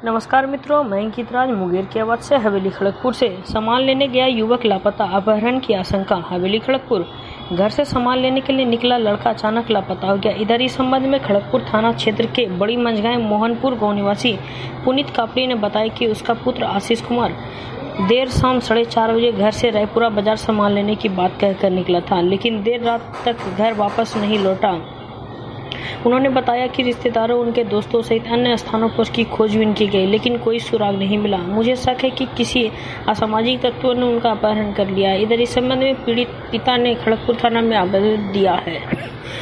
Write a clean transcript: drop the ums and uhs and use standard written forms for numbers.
नमस्कार मित्रों, मैं अंकित राज मुंगेर की आवाज से हवेली खड़गपुर से। सामान लेने गया युवक लापता, अपहरण की आशंका। हवेली खड़गपुर घर से सामान लेने के लिए निकला लड़का अचानक लापता हो गया। इधर इस संबंध में खड़गपुर थाना क्षेत्र के बड़ी मंझगांव मोहनपुर गांव निवासी पुनीत कापड़ी ने बताया कि उसका पुत्र आशीष कुमार देर शाम 4:30 बजे घर से रायपुरा बाजार सामान लेने की बात कहकर निकला था, लेकिन देर रात तक घर वापस नहीं लौटा। उन्होंने बताया कि रिश्तेदारों, उनके दोस्तों सहित अन्य स्थानों पर उसकी खोजबीन की गई, लेकिन कोई सुराग नहीं मिला। मुझे शक है कि किसी असामाजिक तत्वों ने उनका अपहरण कर लिया। इधर इस संबंध में पीड़ित पिता ने खड़गपुर थाना में आवेदन दिया है।